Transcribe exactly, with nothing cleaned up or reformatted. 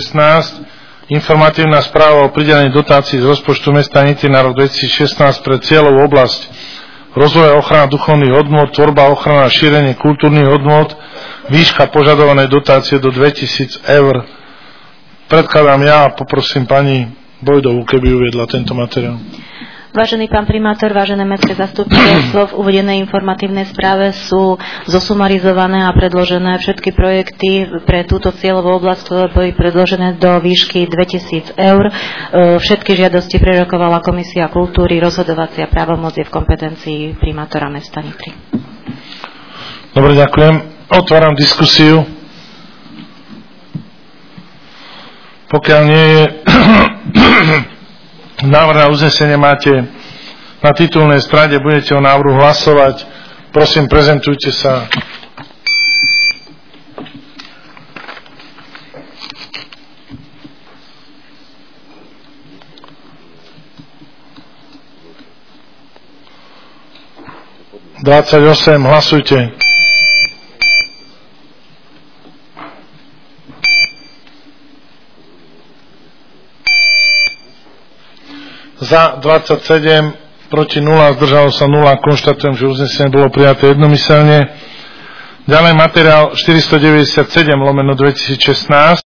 šestnásť. Informatívna správa o pridelení dotácií z rozpočtu mesta Nitry na rok dvetisícšestnásť pre cieľovú oblasť rozvoja, ochrana duchovných hodnôt, tvorba, ochrana a šírenie kultúrnych hodnôt, výška požadovanej dotácie do dvetisíc eur. Predkladám ja a poprosím pani Bojdovú, keby uviedla tento materiál. Vážený pán primátor, vážené mestské zastupiteľstvo, v uvedenej informatívnej správe sú zosumarizované a predložené všetky projekty pre túto cieľovú oblasť, ktoré boli predložené do výšky dvetisíc eur. Všetky žiadosti prerokovala Komisia kultúry, rozhodovacia právomoc je v kompetencii primátora mesta Nitry. Dobre, ďakujem. Otváram diskusiu. Pokiaľ nie je návrh na uznesenie, máte na titulnej strane, budete o návrhu hlasovať. Prosím, prezentujte sa. dvadsaťosem, hlasujte. Za dvadsaťsedem, proti nula, zdržalo sa nula. Konštatujem, že uznesenie bolo prijaté jednomyselne. Ďalej materiál štyristodeväťdesiatsedem lomeno dvetisícšestnásť.